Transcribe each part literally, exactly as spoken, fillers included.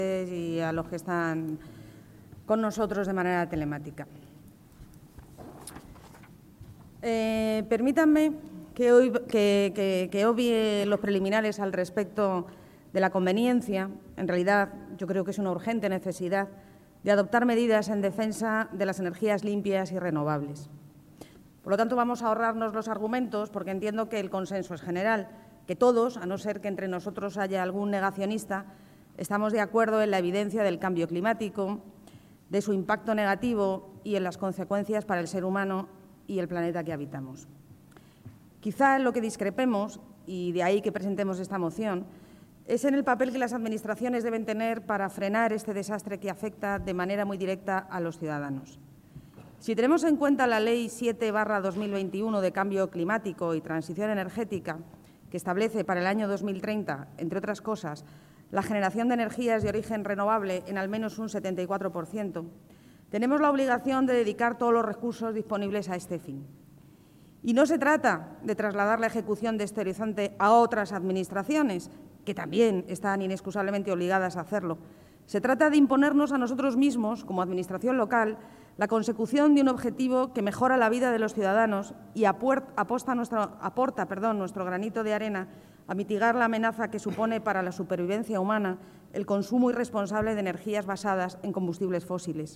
y a los que están con nosotros de manera telemática. Eh, permítanme que, hoy, que, que, que obvie los preliminares al respecto de la conveniencia. En realidad, yo creo que es una urgente necesidad de adoptar medidas en defensa de las energías limpias y renovables. Por lo tanto, vamos a ahorrarnos los argumentos porque entiendo que el consenso es general, que todos, a no ser que entre nosotros haya algún negacionista, estamos de acuerdo en la evidencia del cambio climático, de su impacto negativo y en las consecuencias para el ser humano y el planeta que habitamos. Quizá en lo que discrepemos, y de ahí que presentemos esta moción, es en el papel que las administraciones deben tener para frenar este desastre que afecta de manera muy directa a los ciudadanos. Si tenemos en cuenta la Ley siete barra dos mil veintiuno de Cambio Climático y Transición Energética, que establece para el año dos mil treinta, entre otras cosas, la generación de energías de origen renovable en al menos un setenta y cuatro por ciento, tenemos la obligación de dedicar todos los recursos disponibles a este fin. Y no se trata de trasladar la ejecución de este horizonte a otras administraciones, que también están inexcusablemente obligadas a hacerlo. Se trata de imponernos a nosotros mismos, como Administración local, la consecución de un objetivo que mejora la vida de los ciudadanos y aporta nuestro, aporta perdón, nuestro granito de arena a mitigar la amenaza que supone para la supervivencia humana el consumo irresponsable de energías basadas en combustibles fósiles.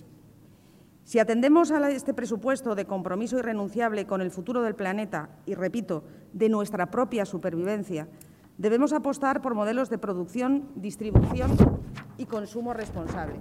Si atendemos a este presupuesto de compromiso irrenunciable con el futuro del planeta y, repito, de nuestra propia supervivencia, debemos apostar por modelos de producción, distribución y consumo responsable.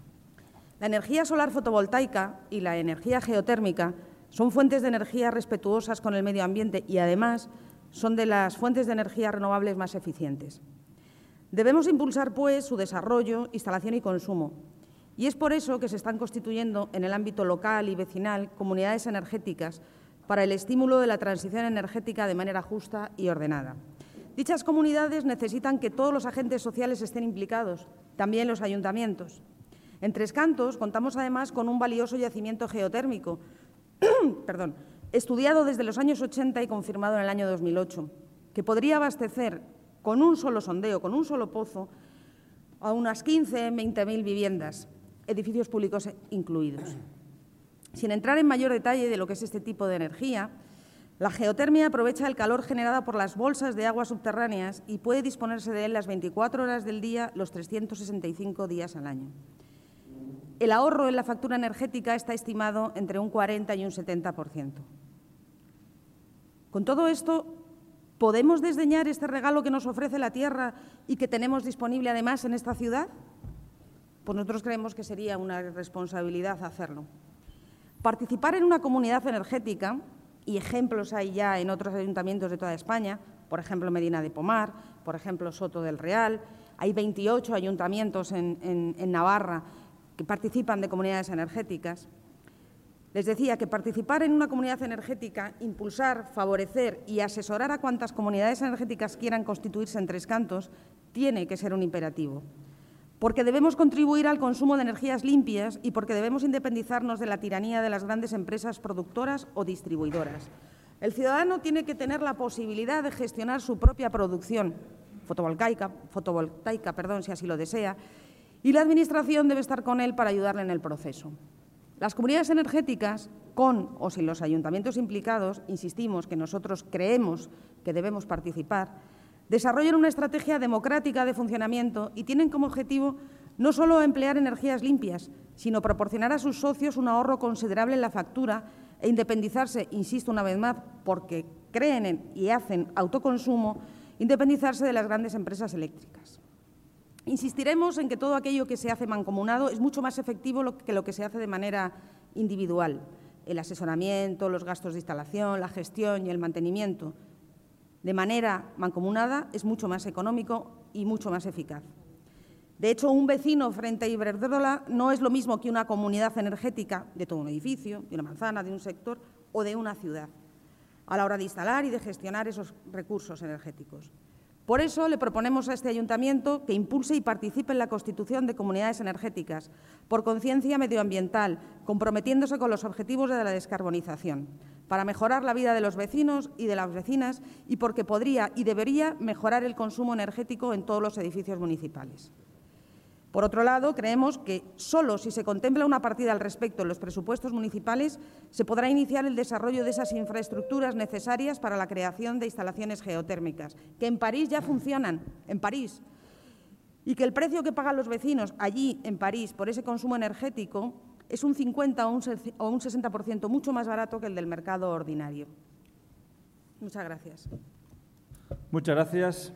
La energía solar fotovoltaica y la energía geotérmica son fuentes de energía respetuosas con el medio ambiente y, además, son de las fuentes de energía renovables más eficientes. Debemos impulsar, pues, su desarrollo, instalación y consumo. Y es por eso que se están constituyendo en el ámbito local y vecinal comunidades energéticas para el estímulo de la transición energética de manera justa y ordenada. Dichas comunidades necesitan que todos los agentes sociales estén implicados, también los ayuntamientos. En Tres Cantos contamos además con un valioso yacimiento geotérmico, perdón, estudiado desde los años ochenta y confirmado en el año dos mil ocho, que podría abastecer con un solo sondeo, con un solo pozo, a unas quince, veinte mil viviendas, edificios públicos incluidos. Sin entrar en mayor detalle de lo que es este tipo de energía, la geotermia aprovecha el calor generado por las bolsas de agua subterráneas y puede disponerse de él las veinticuatro horas del día, los trescientos sesenta y cinco días al año. El ahorro en la factura energética está estimado entre un cuarenta y un setenta por ciento. Con todo esto, ¿podemos desdeñar este regalo que nos ofrece la tierra y que tenemos disponible además en esta ciudad? Pues nosotros creemos que sería una responsabilidad hacerlo. Participar en una comunidad energética, y ejemplos hay ya en otros ayuntamientos de toda España, por ejemplo Medina de Pomar, por ejemplo Soto del Real, hay veintiocho ayuntamientos en, en, en Navarra que participan de comunidades energéticas. Les decía que participar en una comunidad energética, impulsar, favorecer y asesorar a cuantas comunidades energéticas quieran constituirse en Tres Cantos tiene que ser un imperativo, porque debemos contribuir al consumo de energías limpias y porque debemos independizarnos de la tiranía de las grandes empresas productoras o distribuidoras. El ciudadano tiene que tener la posibilidad de gestionar su propia producción fotovoltaica, fotovoltaica perdón, si así lo desea, y la Administración debe estar con él para ayudarle en el proceso. Las comunidades energéticas, con o sin los ayuntamientos implicados, insistimos que nosotros creemos que debemos participar, desarrollan una estrategia democrática de funcionamiento y tienen como objetivo no solo emplear energías limpias, sino proporcionar a sus socios un ahorro considerable en la factura e independizarse, insisto una vez más, porque creen en y hacen autoconsumo, independizarse de las grandes empresas eléctricas. Insistiremos en que todo aquello que se hace mancomunado es mucho más efectivo que lo que se hace de manera individual. El asesoramiento, los gastos de instalación, la gestión y el mantenimiento de manera mancomunada es mucho más económico y mucho más eficaz. De hecho, un vecino frente a Iberdrola no es lo mismo que una comunidad energética de todo un edificio, de una manzana, de un sector o de una ciudad, a la hora de instalar y de gestionar esos recursos energéticos. Por eso le proponemos a este ayuntamiento que impulse y participe en la constitución de comunidades energéticas por conciencia medioambiental, comprometiéndose con los objetivos de la descarbonización, para mejorar la vida de los vecinos y de las vecinas y porque podría y debería mejorar el consumo energético en todos los edificios municipales. Por otro lado, creemos que solo si se contempla una partida al respecto en los presupuestos municipales se podrá iniciar el desarrollo de esas infraestructuras necesarias para la creación de instalaciones geotérmicas, que en París ya funcionan, en París, y que el precio que pagan los vecinos allí, en París, por ese consumo energético es un cincuenta o un sesenta por ciento mucho más barato que el del mercado ordinario. Muchas gracias. Muchas gracias.